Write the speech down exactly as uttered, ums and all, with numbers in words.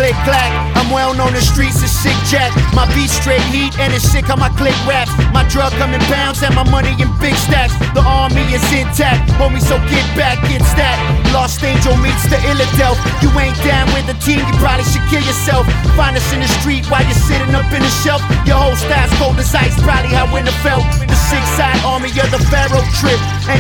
click clack. I'm well known the streets is sick jack. My beat straight heat and it's sick how my click raps. My drug come in pounds and my money in big stacks. The army is intact, homie, so get back, get stacked. Lost Angel meets the Illadelph. You ain't down with the team, you probably should kill yourself. Find us in the street while you're sitting up in the shelf. Your whole style's cold as ice, probably how winter felt. The six-side army of the Pharaoh trip. And